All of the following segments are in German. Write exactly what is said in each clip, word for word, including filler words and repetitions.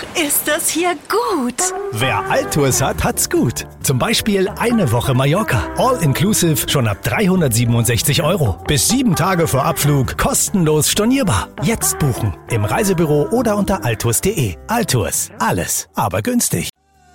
ist das hier gut. Wer Altours hat, hat's gut. Zum Beispiel eine Woche Mallorca. All-inclusive schon ab dreihundertsiebenundsechzig Euro. Bis sieben Tage vor Abflug kostenlos stornierbar. Jetzt buchen. Im Reisebüro oder unter altours punkt de. Altours. Alles, aber günstig.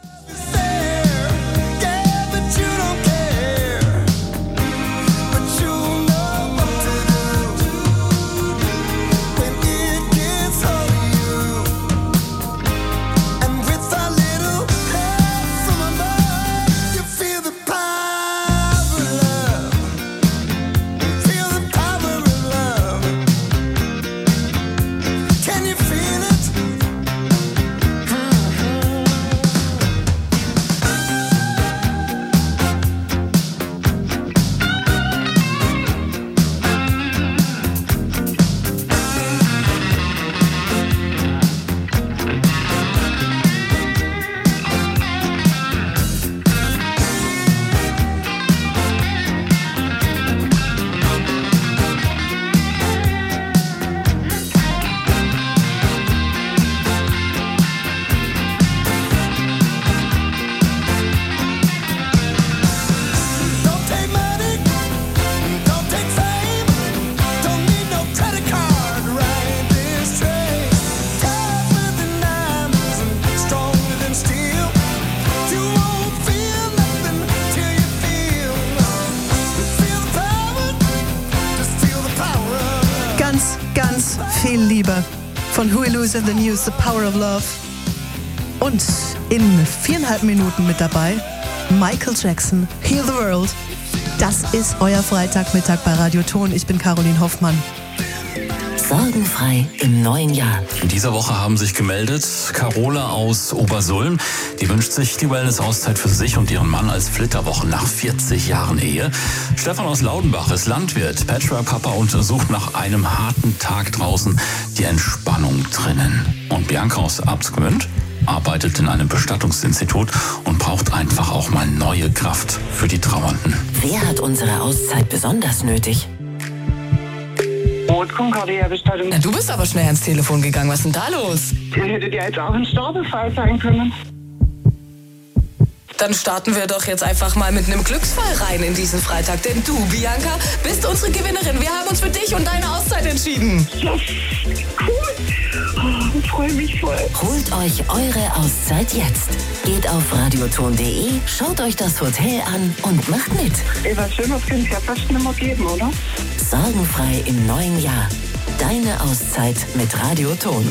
Viel Liebe von Huey Lewis and the News, The Power of Love. Und in viereinhalb Minuten mit dabei Michael Jackson, Heal the World. Das ist euer Freitagmittag bei Radio Ton. Ich bin Caroline Hoffmann. Sorgenfrei im neuen Jahr. In dieser Woche haben sich gemeldet Carola aus Obersulm. Die wünscht sich die Wellness-Auszeit für sich und ihren Mann als Flitterwochen nach vierzig Jahren Ehe. Stefan aus Laudenbach ist Landwirt, Patchwork-Papa und sucht nach einem harten Tag draußen die Entspannung drinnen. Und Bianca aus Absgmünd arbeitet in einem Bestattungsinstitut und braucht einfach auch mal neue Kraft für die Trauernden. Wer hat unsere Auszeit besonders nötig? Bestattung. Na, du bist aber schnell ans Telefon gegangen. Was ist denn da los? Hättet ihr jetzt auch ein Sterbefall sein können? Dann starten wir doch jetzt einfach mal mit einem Glücksfall rein in diesen Freitag. Denn du, Bianca, bist unsere Gewinnerin. Wir haben uns für dich und deine Auszeit entschieden. Ja, cool. Oh, ich freue mich voll. Holt euch eure Auszeit jetzt. Geht auf radioton punkt de, schaut euch das Hotel an und macht mit. Ey, was Schönes kann es ja fast nicht mehr geben, oder? Sorgenfrei im neuen Jahr. Deine Auszeit mit Radio Ton.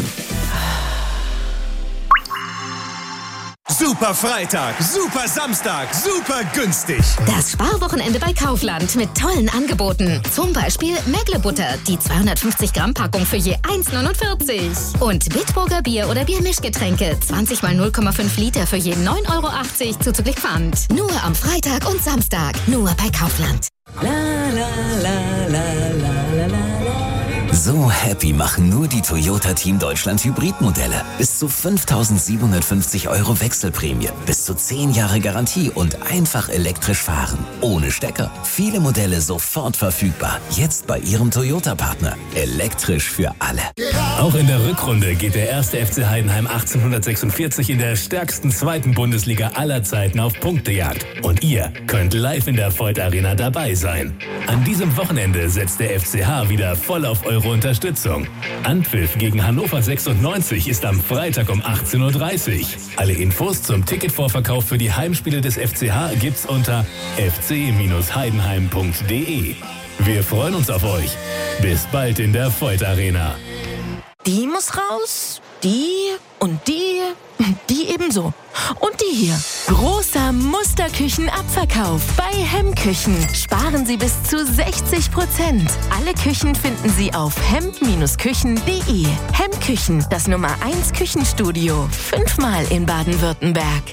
Super Freitag, super Samstag, super günstig. Das Sparwochenende bei Kaufland mit tollen Angeboten. Zum Beispiel Mägle-Butter, die zweihundertfünfzig Gramm Packung für je eins neunundvierzig. Und Bitburger Bier oder Biermischgetränke, zwanzig mal null Komma fünf Liter für je neun Euro achtzig zuzüglich Pfand. Nur am Freitag und Samstag, nur bei Kaufland. La, la, la, la, la, la, la. So happy machen nur die Toyota Team Deutschland Hybridmodelle. Bis zu fünftausendsiebenhundertfünfzig Euro Wechselprämie, bis zu zehn Jahre Garantie und einfach elektrisch fahren. Ohne Stecker. Viele Modelle sofort verfügbar. Jetzt bei Ihrem Toyota-Partner. Elektrisch für alle. Auch in der Rückrunde geht der erste F C Heidenheim achtzehnhundertsechsundvierzig in der stärksten zweiten Bundesliga aller Zeiten auf Punktejagd. Und ihr könnt live in der Voith Arena dabei sein. An diesem Wochenende setzt der F C H wieder voll auf eure Unterstützung. Anpfiff gegen Hannover sechsundneunzig ist am Freitag um achtzehn Uhr dreißig. Alle Infos zum Ticketvorverkauf für die Heimspiele des F C H gibt's unter f c heidenheim punkt de. Wir freuen uns auf euch. Bis bald in der Voith Arena. Die muss raus, die und die, die ebenso. Und die hier. Großer Musterküchenabverkauf bei Hemmküchen. Sparen Sie bis zu sechzig Prozent. Alle Küchen finden Sie auf hemp küchen punkt de. Hemmküchen, das Nummer eins Küchenstudio. Fünfmal in Baden-Württemberg.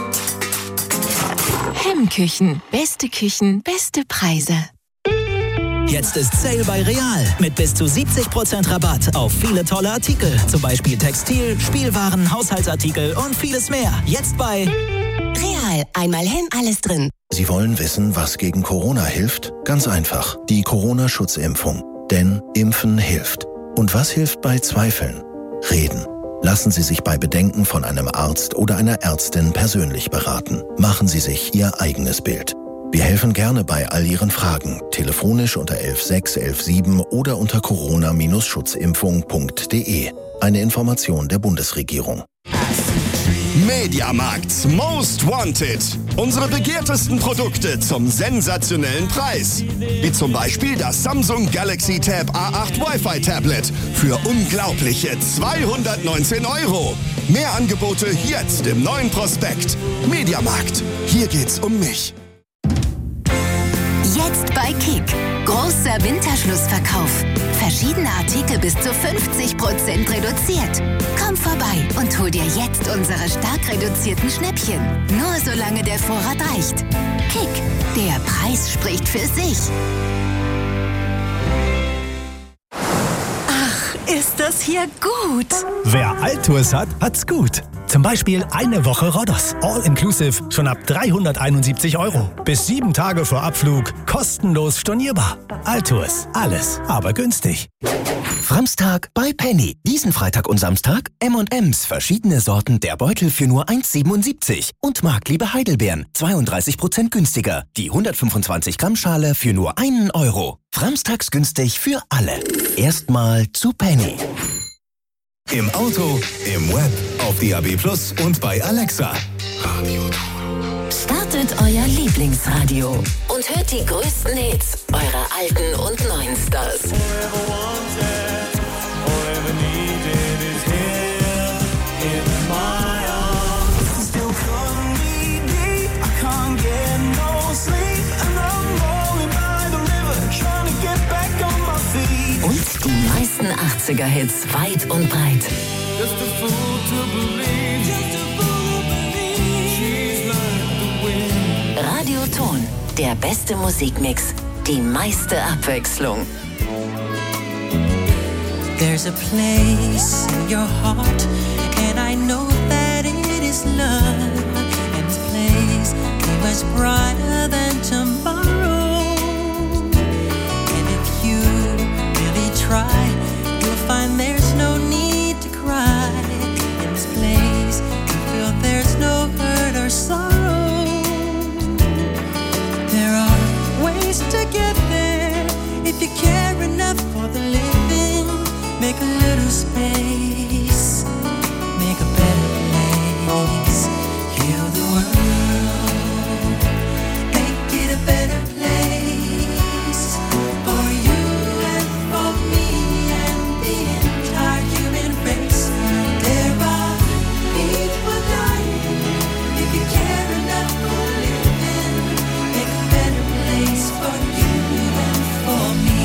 Hemmküchen. Beste Küchen, beste Preise. Jetzt ist Sale bei Real mit bis zu siebzig Prozent Rabatt auf viele tolle Artikel. Zum Beispiel Textil, Spielwaren, Haushaltsartikel und vieles mehr. Jetzt bei Real. Einmal hin, alles drin. Sie wollen wissen, was gegen Corona hilft? Ganz einfach. Die Corona-Schutzimpfung. Denn Impfen hilft. Und was hilft bei Zweifeln? Reden. Lassen Sie sich bei Bedenken von einem Arzt oder einer Ärztin persönlich beraten. Machen Sie sich Ihr eigenes Bild. Wir helfen gerne bei all Ihren Fragen, telefonisch unter elf sechs, elf sieben oder unter corona schutzimpfung punkt de. Eine Information der Bundesregierung. Mediamarkt's Most Wanted. Unsere begehrtesten Produkte zum sensationellen Preis. Wie zum Beispiel das Samsung Galaxy Tab A acht Wi-Fi Tablet für unglaubliche zweihundertneunzehn Euro. Mehr Angebote jetzt im neuen Prospekt. Mediamarkt. Hier geht's um mich. Jetzt bei Kick. Großer Winterschlussverkauf. Verschiedene Artikel bis zu fünfzig Prozent reduziert. Komm vorbei und hol dir jetzt unsere stark reduzierten Schnäppchen. Nur solange der Vorrat reicht. Kick. Der Preis spricht für sich. Ach, ist das hier gut. Wer Altours hat, hat's gut. Zum Beispiel eine Woche Rhodos. All-inclusive schon ab dreihunderteinundsiebzig Euro. Bis sieben Tage vor Abflug kostenlos stornierbar. Altours. Alles, aber günstig. Framstag bei Penny. Diesen Freitag und Samstag M und M's. Verschiedene Sorten der Beutel für nur eins siebenundsiebzig. Und Marktliebe Heidelbeeren. zweiunddreißig Prozent günstiger. Die hundertfünfundzwanzig Gramm Schale für nur einen Euro. Framstags günstig für alle. Erstmal zu Penny. Im Auto, im Web, auf D A B Plus und bei Alexa. Radio Startet euer Lieblingsradio und hört die größten Hits eurer alten und neuen Stars. Und die meisten achtziger-Hits weit und breit. Radioton, der beste Musikmix, die meiste Abwechslung. There's a place in your heart, and I know that it is love. And this place is much brighter than tomorrow. And if you really try, you'll find there's no need to cry. In this place, you feel there's no hurt or sorrow. There are ways to get there if you care enough for the living. Make a little space, make a better place. Heal the world, make it a better place. For you and for me and the entire human race. There are people dying. If you care enough for living, make a better place for you and for me.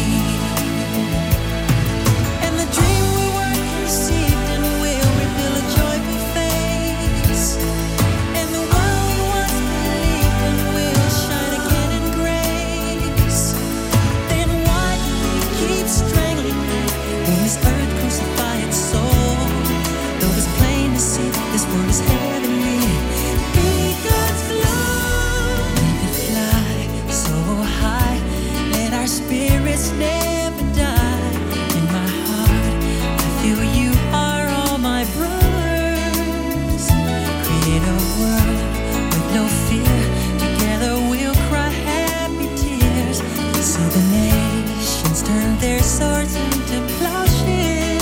This world is heavenly. Be God's love. We could fly so high. Let our spirits never die. In my heart, I feel you are all my brothers. Create a world with no fear. Together we'll cry happy tears. See the nations turn their swords into plowshares.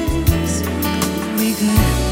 We could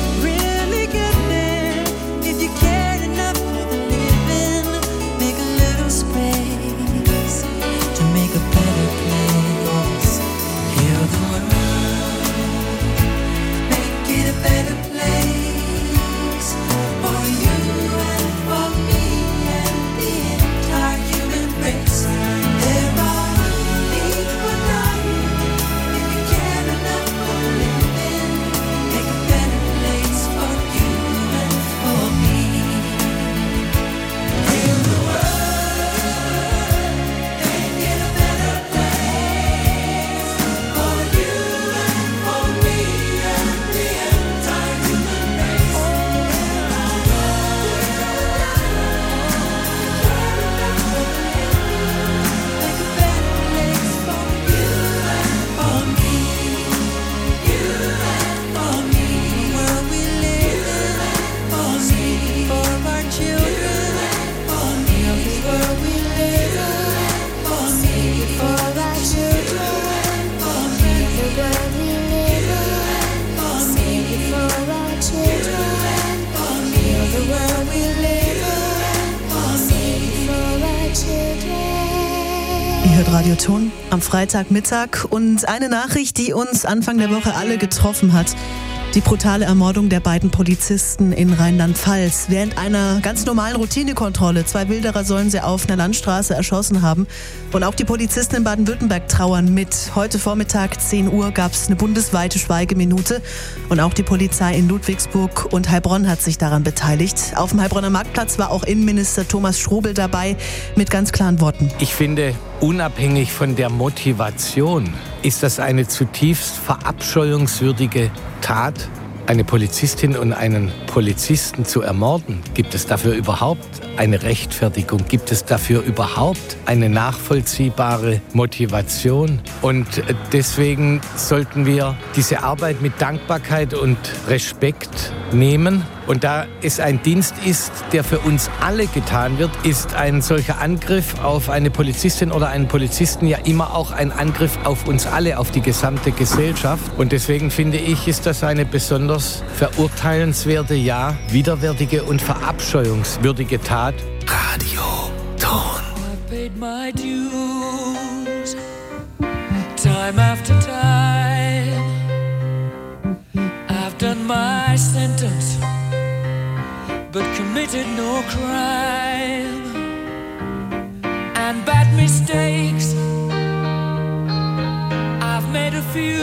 hört Radioton am Freitagmittag und eine Nachricht, die uns Anfang der Woche alle getroffen hat. Die brutale Ermordung der beiden Polizisten in Rheinland-Pfalz. Während einer ganz normalen Routinekontrolle. Zwei Wilderer sollen sie auf einer Landstraße erschossen haben. Und auch die Polizisten in Baden-Württemberg trauern mit. Heute Vormittag zehn Uhr gab es eine bundesweite Schweigeminute. Und auch die Polizei in Ludwigsburg und Heilbronn hat sich daran beteiligt. Auf dem Heilbronner Marktplatz war auch Innenminister Thomas Strobel dabei mit ganz klaren Worten. Ich finde, unabhängig von der Motivation ist das eine zutiefst verabscheuungswürdige Tat, eine Polizistin und einen Polizisten zu ermorden. Gibt es dafür überhaupt eine Rechtfertigung? Gibt es dafür überhaupt eine nachvollziehbare Motivation? Und deswegen sollten wir diese Arbeit mit Dankbarkeit und Respekt nehmen. Und da es ein Dienst ist, der für uns alle getan wird, ist ein solcher Angriff auf eine Polizistin oder einen Polizisten ja immer auch ein Angriff auf uns alle, auf die gesamte Gesellschaft. Und deswegen finde ich, ist das eine besonders verurteilenswerte, ja, widerwärtige und verabscheuungswürdige Tat. Radio Ton. I paid my dues, time after time. I've done my sentence, but committed no crime. And bad mistakes, I've made a few.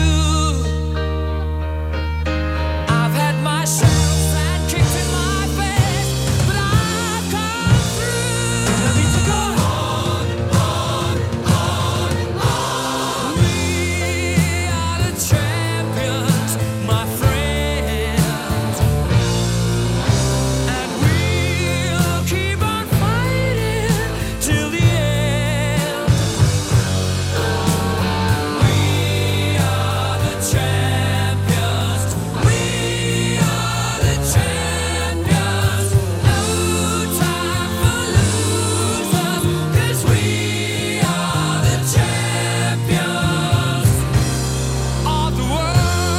I've had my shells and kicked in my face, but I've come through. I need to go on, on, on, on. We are the champions, my friends, and we'll keep on fighting till the end. We are the champions. We are the champions. No time for losers, 'cause we are the champions of the world.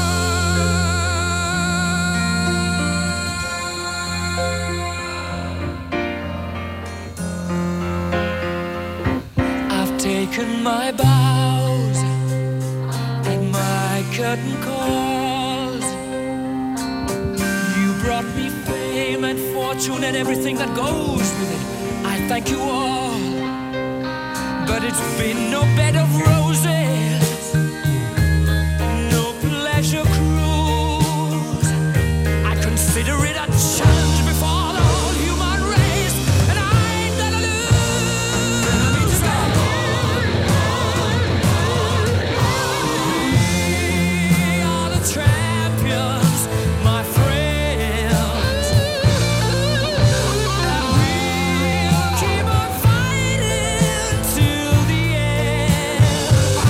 I've taken my bows and my curtain calls. You brought me fame and fortune and everything that goes with it. I thank you all, but it's been no bed of roses, no pleasure cruise. I consider it a challenge before the whole human race, and I ain't gonna lose. I need to go on, on, on. We are the champions, my friends, and we'll keep on fighting till the end.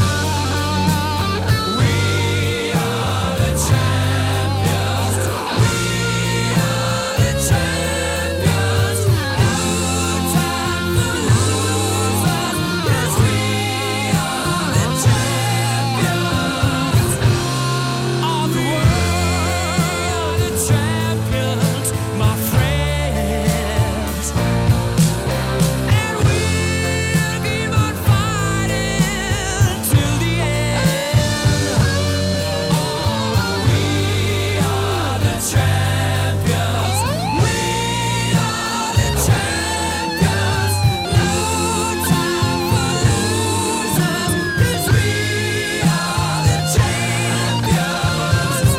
We are the champions. We are the champions. No time for losers, 'cause we are the champions of the world. The champions, my friends, and we'll keep on fighting till the end. Oh, we are the champions. We are the champions. No time for losers, 'cause we are the champions.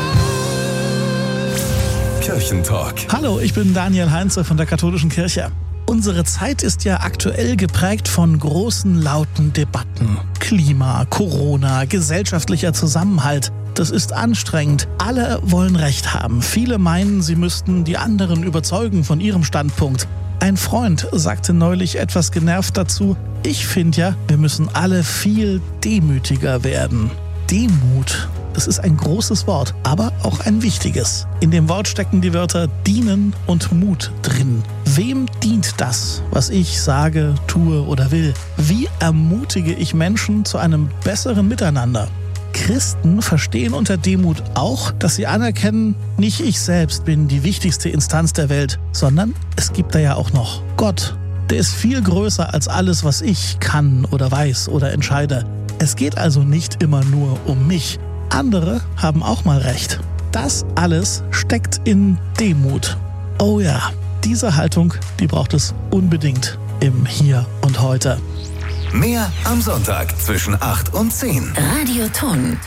Kirchentalk. Hallo, ich bin Daniel Heinze von der Katholischen Kirche. Unsere Zeit ist ja aktuell geprägt von großen, lauten Debatten. Klima, Corona, gesellschaftlicher Zusammenhalt. Das ist anstrengend. Alle wollen Recht haben. Viele meinen, sie müssten die anderen überzeugen von ihrem Standpunkt. Ein Freund sagte neulich etwas genervt dazu: Ich finde ja, wir müssen alle viel demütiger werden. Demut, das ist ein großes Wort, aber auch ein wichtiges. In dem Wort stecken die Wörter dienen und Mut drin. Wem dient das, was ich sage, tue oder will? Wie ermutige ich Menschen zu einem besseren Miteinander? Christen verstehen unter Demut auch, dass sie anerkennen, nicht ich selbst bin die wichtigste Instanz der Welt, sondern es gibt da ja auch noch Gott. der ist viel größer als alles, was ich kann oder weiß oder entscheide. Es geht also nicht immer nur um mich. Andere haben auch mal recht. Das alles steckt in Demut. Oh ja, diese Haltung, die braucht es unbedingt im Hier und Heute. Mehr am Sonntag zwischen acht und zehn. Radioton.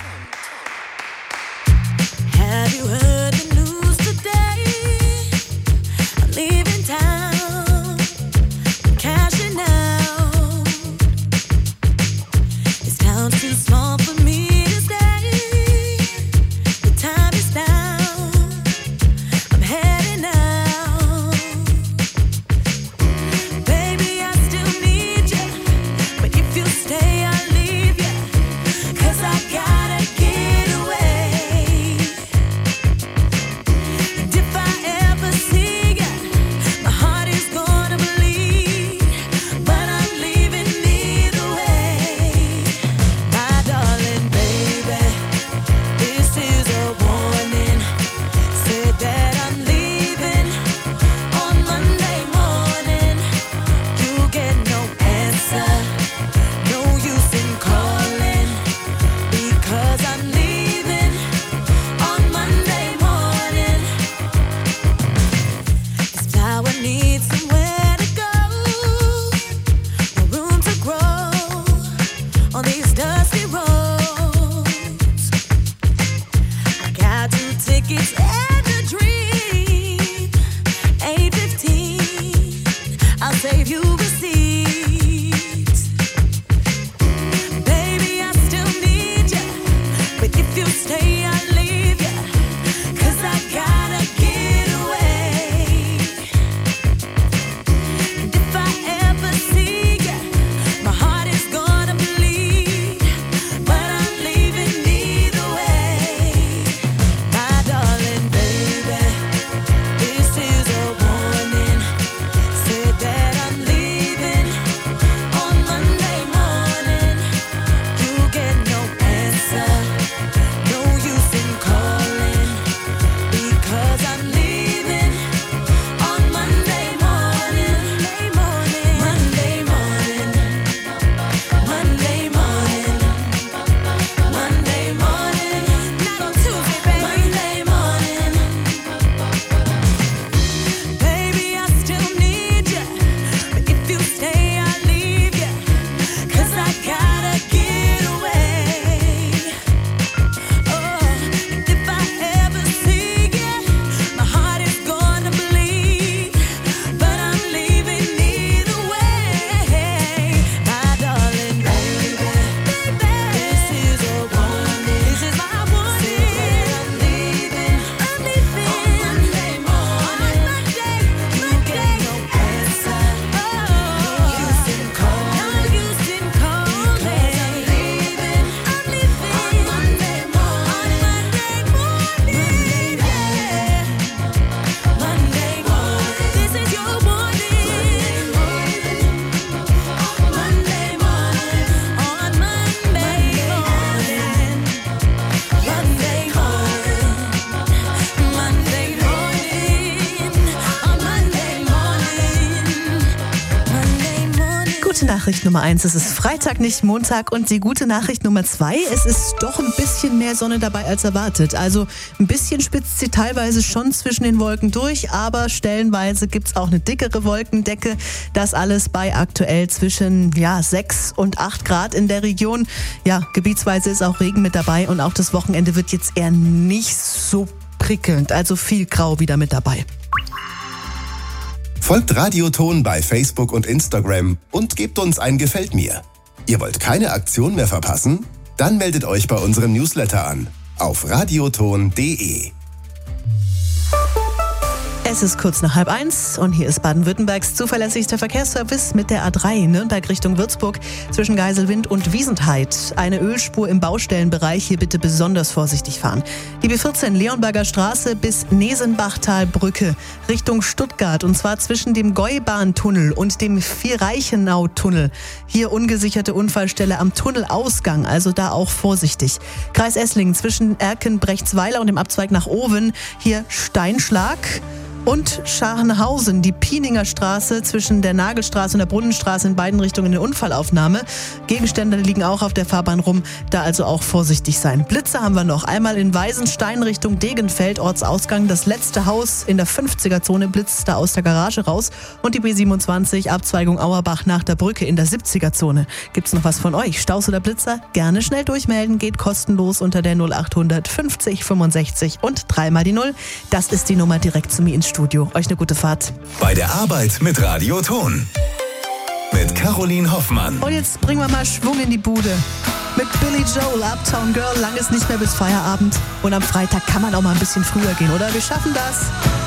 Have you heard the news today? I'm leaving town, I'm cashing out. This town's too small for me to stay. The time is now, I'm heading out. Baby, I still need you, but if you stay, I'll leave you. 'Cause I gotta get away. And if I ever see you, my heart is gonna bleed. But I'm leaving either way. My darling baby, this is a warning. Said that I'm leaving on Monday morning. You get no answer, no use in calling, because I'm leaving on Monday morning. This flower needs somewhere to go, no room to grow on these dusty roads. I got two tickets and a dream. eight fifteen, I'll save you receipts. Baby, I still need you, but if you stay, I'll leave you. 'Cause I gotta get away. And if I ever see you, my heart is gonna bleed. But I'm leaving either way. My darling baby, this is a warning. Said that I'm leaving on Monday morning. You get no answer, no use in calling, because I'm leaving on Monday morning. Monday morning, Monday morning, Monday morning, not on Tuesday, baby. Monday morning. Baby, I still need you, but if you stay, I'll leave you. 'Cause I gotta get away. Oh, and if I ever see you, my heart is gonna bleed. But I'm leaving either way. My darling baby, this is a warning. This is my warning. I'm leaving, I'm leaving on Monday morning. On Monday, you get no answer. Oh, no use in calling, no use in calling. 'Cause I'm leaving, I'm leaving on Monday morning. On Monday morning, yeah. Monday morning, this is your warning. Monday morning, on Monday morning. Monday morning, Monday morning, on Monday morning. Monday morning. Gute Nachricht Nummer eins, es ist Freitag, nicht Montag. Und die gute Nachricht Nummer zwei, es ist doch ein bisschen mehr Sonne dabei als erwartet. Also ein bisschen spitzt sie teilweise schon zwischen den Wolken durch, aber stellenweise gibt's auch eine dickere Wolkendecke. Das alles bei aktuell zwischen ja, sechs und acht Grad in der Region. Ja, gebietsweise ist auch Regen mit dabei und auch das Wochenende wird jetzt eher nicht so prickelnd. Also viel Grau wieder mit dabei. Folgt Radioton bei Facebook und Instagram und gebt uns ein Gefällt mir. Ihr wollt keine Aktion mehr verpassen? Dann meldet euch bei unserem Newsletter an auf radioton punkt de. Es ist kurz nach halb eins und hier ist Baden-Württembergs zuverlässigster Verkehrsservice mit der A drei Nürnberg Richtung Würzburg zwischen Geiselwind und Wiesentheit. Eine Ölspur im Baustellenbereich, hier bitte besonders vorsichtig fahren. Die B vierzehn Leonberger Straße bis Nesenbachtalbrücke Richtung Stuttgart und zwar zwischen dem Gäubahn-Tunnel und dem Vierreichenau-Tunnel. Hier ungesicherte Unfallstelle am Tunnelausgang, also da auch vorsichtig. Kreis Esslingen zwischen Erkenbrechtsweiler und dem Abzweig nach Owen, hier Steinschlag. Und Scharnhausen, die Pieninger Straße zwischen der Nagelstraße und der Brunnenstraße in beiden Richtungen eine Unfallaufnahme. Gegenstände liegen auch auf der Fahrbahn rum, da also auch vorsichtig sein. Blitze haben wir noch. Einmal in Weißenstein Richtung Degenfeld, Ortsausgang. Das letzte Haus in der fünfziger-Zone blitzt da aus der Garage raus. Und die B siebenundzwanzig, Abzweigung Auerbach nach der Brücke in der siebziger-Zone. Gibt's noch was von euch? Staus oder Blitzer? Gerne schnell durchmelden, geht kostenlos unter der null achthundert fünfzig fünfundsechzig und dreimal die Null. Das ist die Nummer direkt zu mir ins Studio. Euch eine gute Fahrt. Bei der Arbeit mit Radio Ton. Mit Caroline Hoffmann. Und jetzt bringen wir mal Schwung in die Bude. Mit Billy Joel, Uptown Girl, lang ist nicht mehr bis Feierabend. Und am Freitag kann man auch mal ein bisschen früher gehen, oder? Wir schaffen das.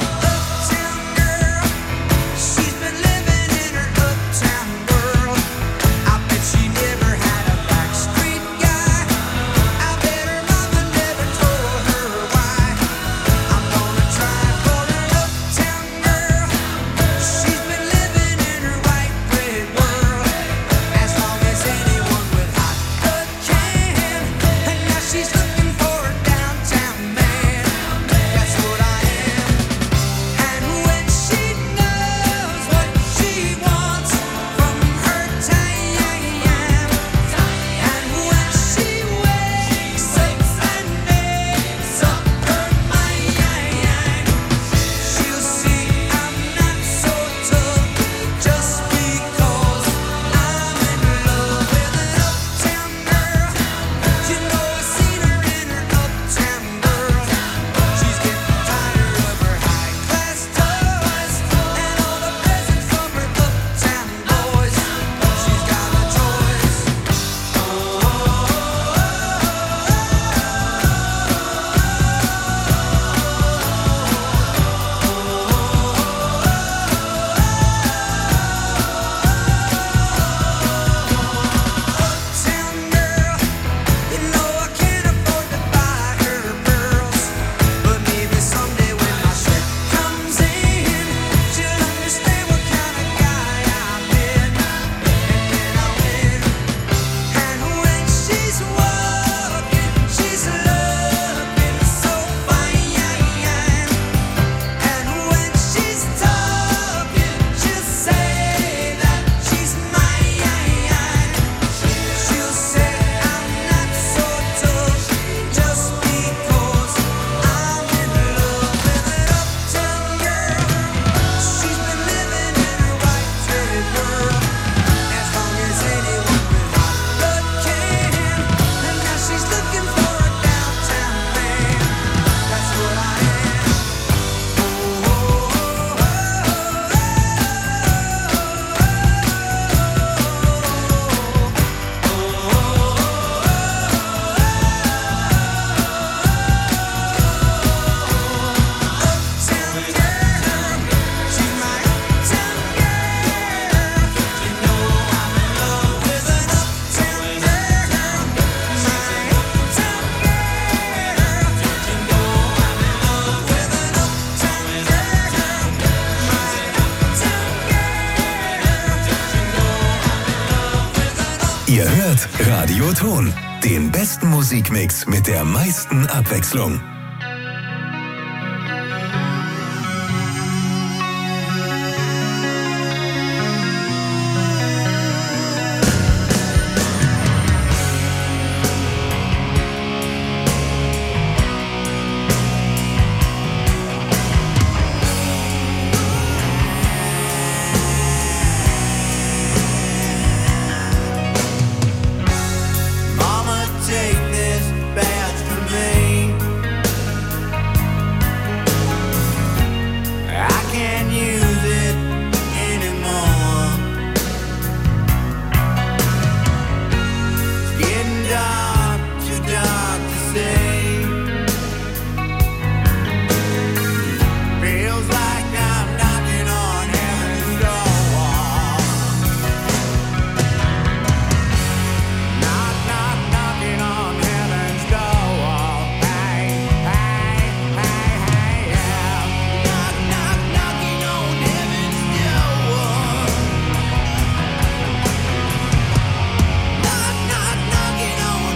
Ihr hört Radio Ton, den besten Musikmix mit der meisten Abwechslung.